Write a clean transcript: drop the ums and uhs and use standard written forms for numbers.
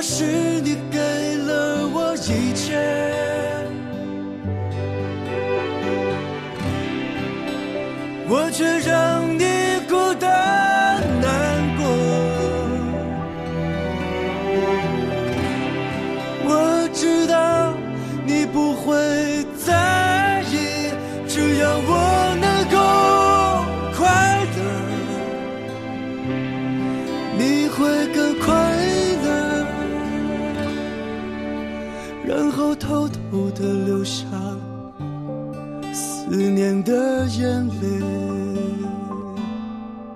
是你给了我一切，我却让你孤单难过。我知道你不会在意，只要我能够快乐，你会更快乐，然后偷偷地流下思念的眼泪。